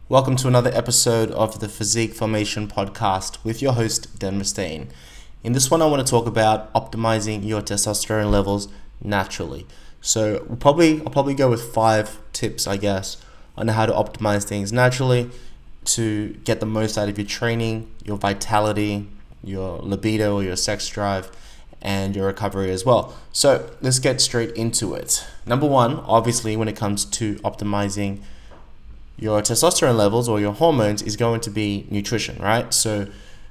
Welcome to another episode of the Physique Formation Podcast with your host, Dan Mustaine. In this one, I want to talk about optimizing your testosterone levels naturally. So I'll probably go with 5 tips, I guess, on how to optimize things naturally to get the most out of your training, your vitality, your libido or your sex drive, and your recovery as well. So let's get straight into it. Number 1, obviously, when it comes to optimizing your testosterone levels or your hormones is going to be nutrition, right? So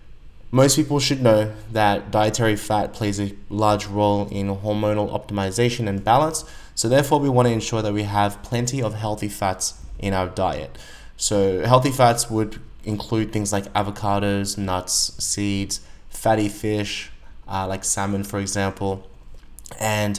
most people should know that dietary fat plays a large role in hormonal optimization and balance. So therefore, we want to ensure that we have plenty of healthy fats in our diet. So healthy fats would include things like avocados, nuts, seeds, fatty fish, like salmon, for example. And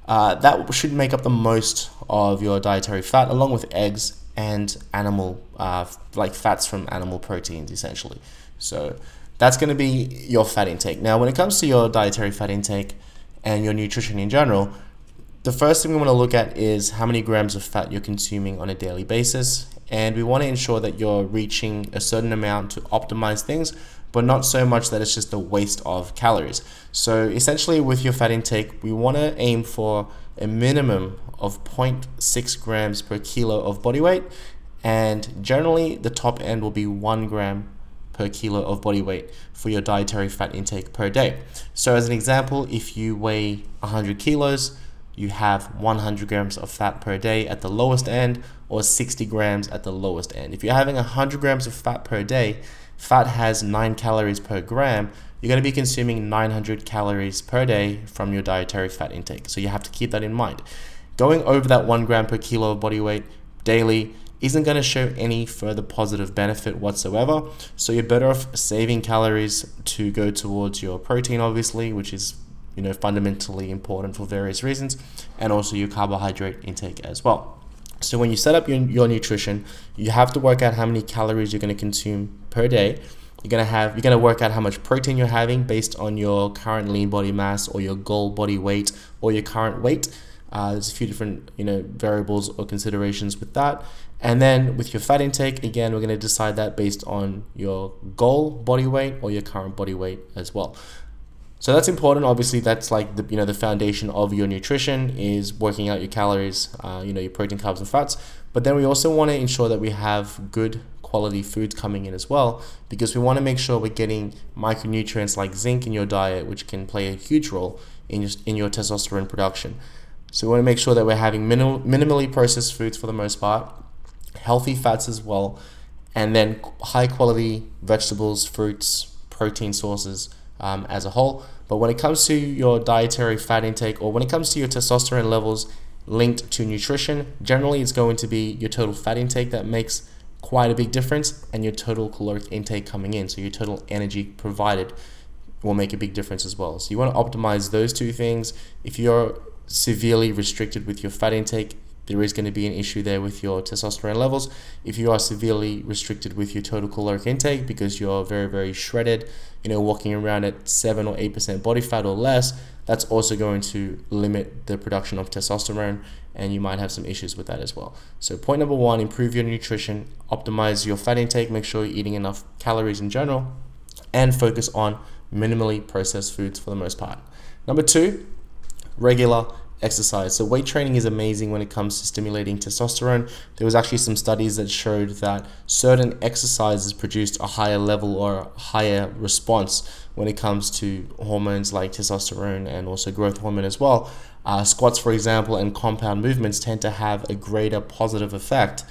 that should make up the most of your dietary fat, along with eggs and animal, like fats from animal proteins, essentially. So that's going to be your fat intake. Now, when it comes to your dietary fat intake and your nutrition in general, the first thing we want to look at is how many grams of fat you're consuming on a daily basis. And we want to ensure that you're reaching a certain amount to optimize things, but not so much that it's just a waste of calories. So essentially with your fat intake, we want to aim for a minimum of 0.6 grams per kilo of body weight, and generally the top end will be 1 gram per kilo of body weight for your dietary fat intake per day. So as an example, if you weigh 100 kilos, you have 100 grams of fat per day at the lowest end, or 60 grams at the lowest end. If you're having 100 grams of fat per day, fat has 9 calories per gram, you're going to be consuming 900 calories per day from your dietary fat intake. So you have to keep that in mind. Going over that 1 gram per kilo of body weight daily isn't going to show any further positive benefit whatsoever. So you're better off saving calories to go towards your protein, obviously, which is fundamentally important for various reasons, and also your carbohydrate intake as well. So when you set up your nutrition, you have to work out how many calories you're going to consume per day. You're going to work out how much protein you're having based on your current lean body mass or your goal body weight or your current weight. There's a few different variables or considerations with that. And then with your fat intake, again, we're going to decide that based on your goal body weight or your current body weight as well. So that's important. Obviously, that's like the foundation of your nutrition is working out your calories, your protein, carbs, and fats. But then we also want to ensure that we have good quality foods coming in as well, because we want to make sure we're getting micronutrients like zinc in your diet, which can play a huge role in your testosterone production. So we want to make sure that we're having minimally processed foods for the most part, healthy fats as well, and then high quality vegetables, fruits, protein sources as a whole. But when it comes to your dietary fat intake, or when it comes to your testosterone levels linked to nutrition, generally it's going to be your total fat intake that makes quite a big difference, and your total caloric intake coming in, so your total energy provided, will make a big difference as well. So you want to optimize those two things. If you're severely restricted with your fat intake, there is going to be an issue there with your testosterone levels. If you are severely restricted with your total caloric intake because you're very, very shredded, walking around at 7 or 8% body fat or less, that's also going to limit the production of testosterone, and you might have some issues with that as well. So point number 1, improve your nutrition, optimize your fat intake, make sure you're eating enough calories in general, and focus on minimally processed foods for the most part. Number 2, regular exercise. So weight training is amazing when it comes to stimulating testosterone. There was actually some studies that showed that certain exercises produced a higher level or a higher response when it comes to hormones like testosterone and also growth hormone as well. Squats, for example, and compound movements tend to have a greater positive effect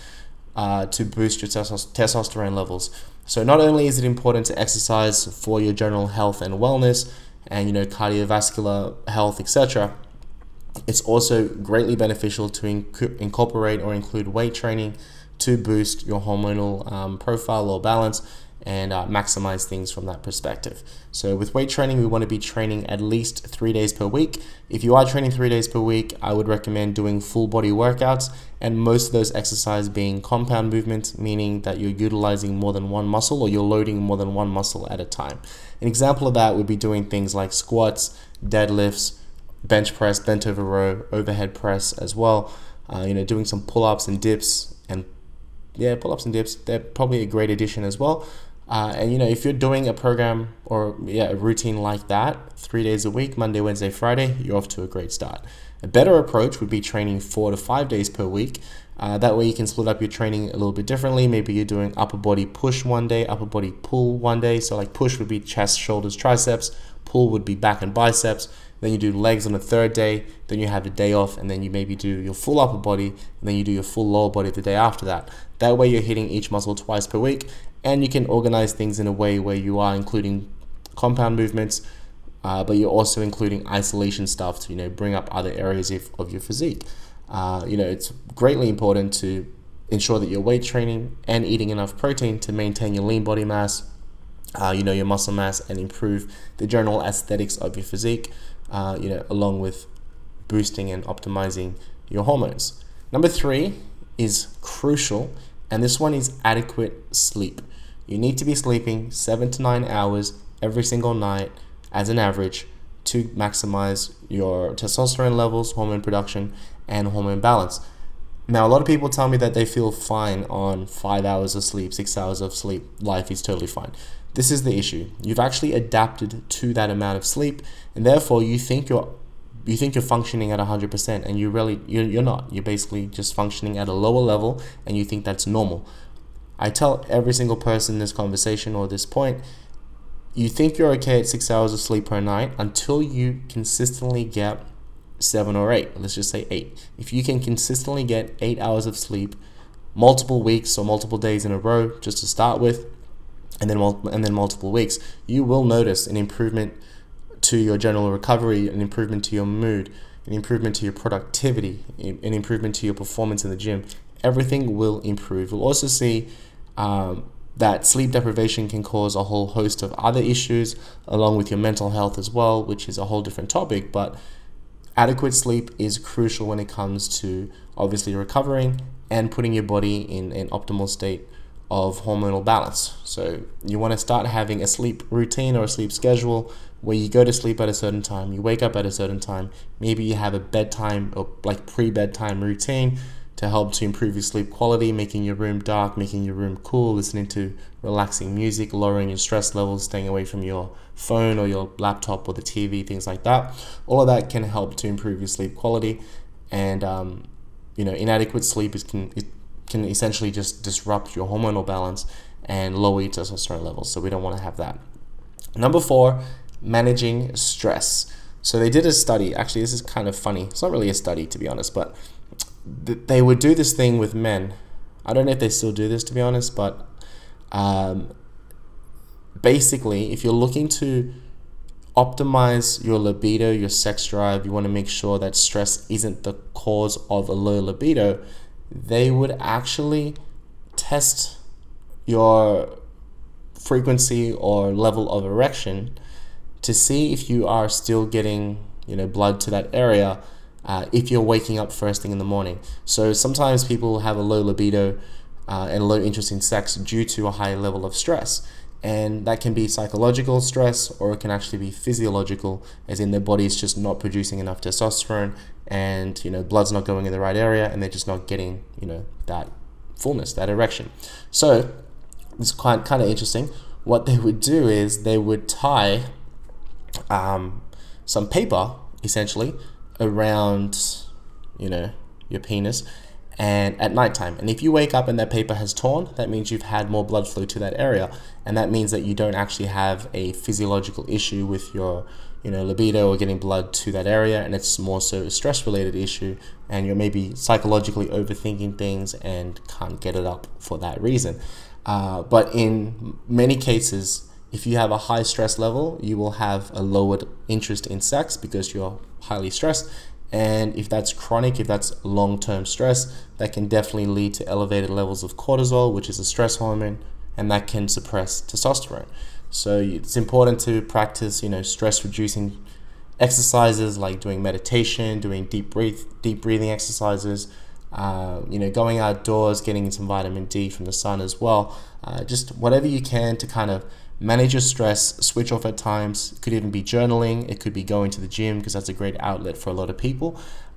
to boost your testosterone levels. So not only is it important to exercise for your general health and wellness and cardiovascular health, etc., it's also greatly beneficial to incorporate or include weight training to boost your hormonal profile or balance and maximize things from that perspective. So with weight training, we want to be training at least 3 days per week. If you are training 3 days per week, I would recommend doing full body workouts, and most of those exercises being compound movements, meaning that you're utilizing more than one muscle or you're loading more than one muscle at a time. An example of that would be doing things like squats, deadlifts, bench press, bent over row, overhead press as well. Doing some pull-ups and dips and Yeah, pull-ups and dips, they're probably a great addition as well. And if you're doing a program or a routine like that 3 days a week, Monday, Wednesday, Friday, you're off to a great start. A better approach would be training 4 to 5 days per week. That way you can split up your training a little bit differently. Maybe you're doing upper body push one day, upper body pull one day. So like push would be chest, shoulders, triceps. Pull would be back and biceps. Then you do legs on the third day. Then you have a day off, and then you maybe do your full upper body, and then you do your full lower body the day after that. That way you're hitting each muscle twice per week, and you can organize things in a way where you are including compound movements, but you're also including isolation stuff to bring up other areas of your physique. It's greatly important to ensure that you're weight training and eating enough protein to maintain your lean body mass, your muscle mass, and improve the general aesthetics of your physique, along with boosting and optimizing your hormones. Number 3 is crucial, and this one is adequate sleep. You need to be sleeping 7 to 9 hours every single night as an average to maximize your testosterone levels, hormone production, and hormone balance. Now, a lot of people tell me that they feel fine on 5 hours of sleep, 6 hours of sleep. Life is totally fine. This is the issue. You've actually adapted to that amount of sleep, and therefore you think you're functioning at 100%, and you're not. You're basically just functioning at a lower level, and you think that's normal. I tell every single person in this conversation or this point, you think you're okay at 6 hours of sleep per night until you consistently get 7 or 8. Let's just say 8. If you can consistently get 8 hours of sleep multiple weeks or multiple days in a row, just to start with, and then multiple weeks, you will notice an improvement to your general recovery, an improvement to your mood, an improvement to your productivity, an improvement to your performance in the gym. Everything will improve. We'll also see that sleep deprivation can cause a whole host of other issues, along with your mental health as well, which is a whole different topic. But adequate sleep is crucial when it comes to obviously recovering and putting your body in an optimal state of hormonal balance. So you want to start having a sleep routine or a sleep schedule where you go to sleep at a certain time, you wake up at a certain time. Maybe you have a bedtime or like pre-bedtime routine to help to improve your sleep quality, making your room dark, making your room cool, listening to relaxing music, lowering your stress levels, staying away from your phone or your laptop or the TV, things like that. All of that can help to improve your sleep quality. And inadequate sleep can essentially just disrupt your hormonal balance and lower your testosterone levels. So we don't want to have that. Number 4, managing stress. So they did a study. Actually, this is kind of funny. It's not really a study, to be honest, but they would do this thing with men. I don't know if they still do this, to be honest, but basically, if you're looking to optimize your libido, your sex drive, you want to make sure that stress isn't the cause of a low libido, they would actually test your frequency or level of erection to see if you are still getting blood to that area if you're waking up first thing in the morning. So sometimes people have a low libido and low interest in sex due to a high level of stress, and that can be psychological stress, or it can actually be physiological, as in their body is just not producing enough testosterone, and blood's not going in the right area, and they're just not getting that fullness, that erection. So it's kind of interesting. What they would do is they would tie some paper essentially around your penis and at nighttime, and if you wake up and that paper has torn, that means you've had more blood flow to that area, and that means that you don't actually have a physiological issue with your libido or getting blood to that area, and it's more so a stress related issue, and you're maybe psychologically overthinking things and can't get it up for that reason. But in many cases, if you have a high stress level, you will have a lowered interest in sex because you're highly stressed. And if that's chronic, if that's long-term stress, that can definitely lead to elevated levels of cortisol, which is a stress hormone, and that can suppress testosterone. So it's important to practice, stress-reducing exercises like doing meditation, doing deep breathing exercises, going outdoors, getting some vitamin D from the sun as well. Just whatever you can to kind of manage your stress, switch off at times. It could even be journaling. It could be going to the gym, because that's a great outlet for a lot of people.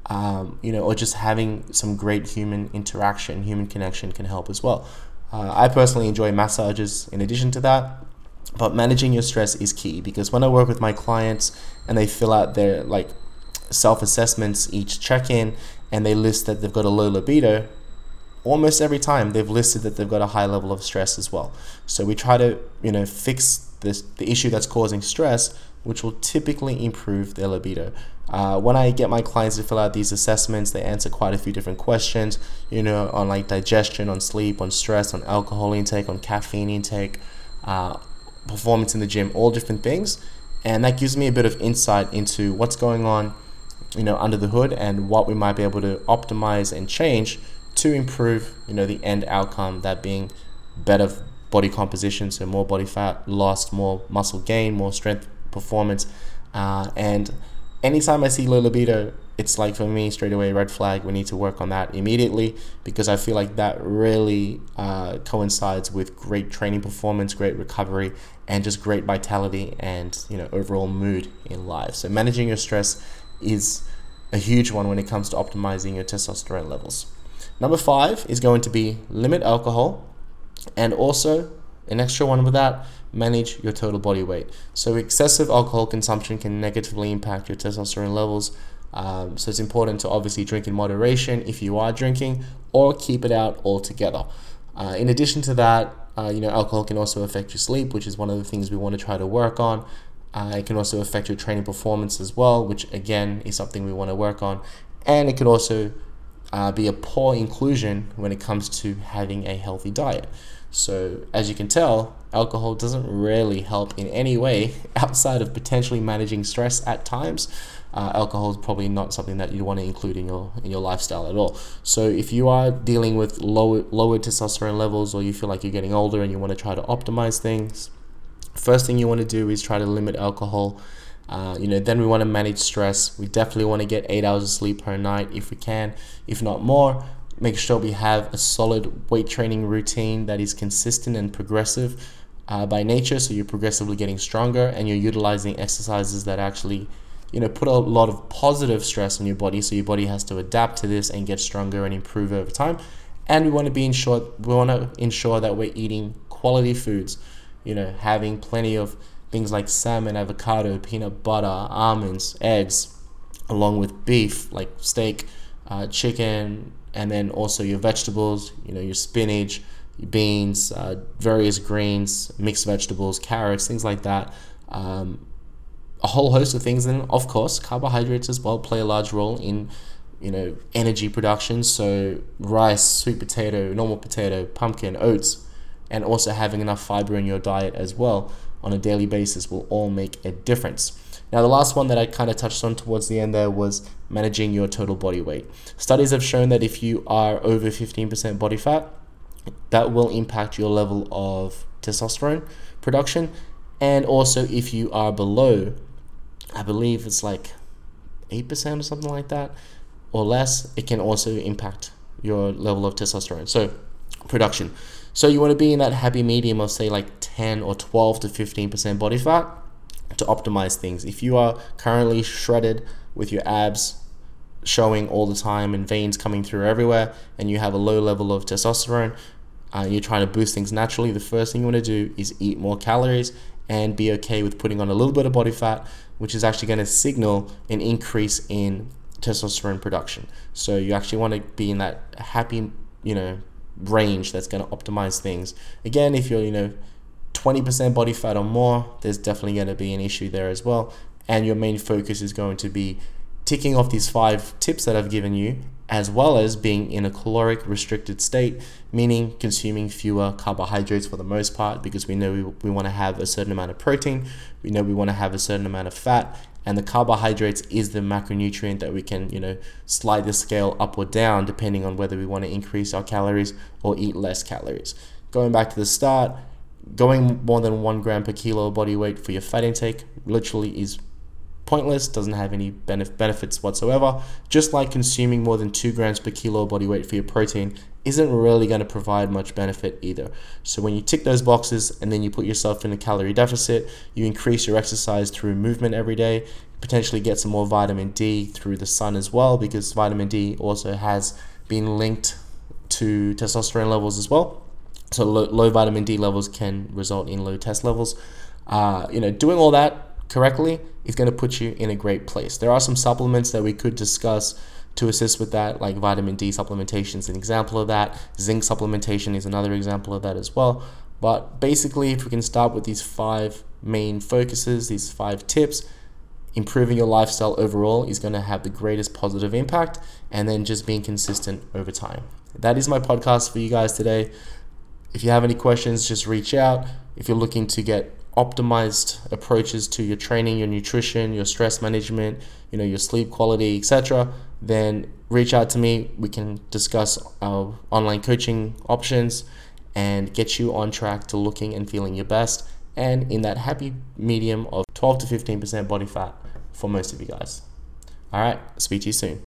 or just having some great human interaction, human connection can help as well. I personally enjoy massages in addition to that, but managing your stress is key, because when I work with my clients and they fill out their self-assessments each check-in, and they list that they've got a low libido, almost every time they've listed that they've got a high level of stress as well. So we try to fix the issue that's causing stress, which will typically improve their libido. When I get my clients to fill out these assessments, they answer quite a few different questions, on digestion, on sleep, on stress, on alcohol intake, on caffeine intake, performance in the gym, all different things. And that gives me a bit of insight into what's going on, under the hood, and what we might be able to optimize and change to improve, the end outcome, that being better body composition, so more body fat lost, more muscle gain, more strength performance. And anytime I see low libido, it's like, for me, straight away, red flag. We need to work on that immediately, because I feel like that really coincides with great training performance, great recovery, and just great vitality and overall mood in life. So managing your stress is a huge one when it comes to optimizing your testosterone levels. Number 5 is going to be limit alcohol, and also an extra one with that, manage your total body weight. So excessive alcohol consumption can negatively impact your testosterone levels. So it's important to obviously drink in moderation if you are drinking, or keep it out altogether. In addition to that, alcohol can also affect your sleep, which is one of the things we want to try to work on. It can also affect your training performance as well, which again is something we want to work on. And it could also be a poor inclusion when it comes to having a healthy diet. So as you can tell, alcohol doesn't really help in any way outside of potentially managing stress at times. Alcohol is probably not something that you want to include in your lifestyle at all. So if you are dealing with lower testosterone levels, or you feel like you're getting older and you want to try to optimize things, first thing you want to do is try to limit alcohol. Then we want to manage stress. We definitely want to get 8 hours of sleep per night if we can, if not more. Make sure we have a solid weight training routine that is consistent and progressive by nature, so you're progressively getting stronger, and you're utilizing exercises that actually put a lot of positive stress on your body, so your body has to adapt to this and get stronger and improve over time. And we want to ensure that we're eating quality foods, having plenty of things like salmon, avocado, peanut butter, almonds, eggs, along with beef like steak, chicken, and then also your vegetables, your spinach, your beans, various greens, mixed vegetables, carrots, things like that. A whole host of things. And of course, carbohydrates as well play a large role in energy production. So rice, sweet potato, normal potato, pumpkin, oats, and also having enough fiber in your diet as well on a daily basis will all make a difference. Now, the last one that I kind of touched on towards the end there was managing your total body weight. Studies have shown that if you are over 15% body fat, that will impact your level of testosterone production. And also if you are below, I believe it's like 8% or something like that, or less, it can also impact your level of testosterone, so production. So you want to be in that happy medium of, say, like 10 or 12 to 15% body fat to optimize things. If you are currently shredded with your abs showing all the time and veins coming through everywhere, and you have a low level of testosterone, you're trying to boost things naturally, the first thing you want to do is eat more calories and be okay with putting on a little bit of body fat, which is actually going to signal an increase in testosterone production. So you actually want to be in that happy, range that's going to optimize things. Again, if you're, 20% body fat or more, there's definitely going to be an issue there as well. And your main focus is going to be ticking off these 5 tips that I've given you, as well as being in a caloric restricted state, meaning consuming fewer carbohydrates for the most part, because we know we want to have a certain amount of protein, we know we want to have a certain amount of fat, and the carbohydrates is the macronutrient that we can, slide the scale up or down depending on whether we want to increase our calories or eat less calories. Going back to the start, going more than 1 gram per kilo of body weight for your fat intake literally is pointless, doesn't have any benefits whatsoever. Just like consuming more than 2 grams per kilo body weight for your protein isn't really going to provide much benefit either. So when you tick those boxes and then you put yourself in a calorie deficit, you increase your exercise through movement every day, potentially get some more vitamin D through the sun as well, because vitamin D also has been linked to testosterone levels as well. So low vitamin D levels can result in low test levels. Doing all that correctly is going to put you in a great place. There are some supplements that we could discuss to assist with that, like vitamin D supplementation is an example of that. Zinc supplementation is another example of that as well. But basically, if we can start with these 5 main focuses, these 5 tips, improving your lifestyle overall is going to have the greatest positive impact, and then just being consistent over time. That is my podcast for you guys today. If you have any questions, just reach out. If you're looking to get optimized approaches to your training, your nutrition, your stress management, your sleep quality, etc., then reach out to me. We can discuss our online coaching options and get you on track to looking and feeling your best, and in that happy medium of 12 to 15% body fat for most of you guys. All right, speak to you soon.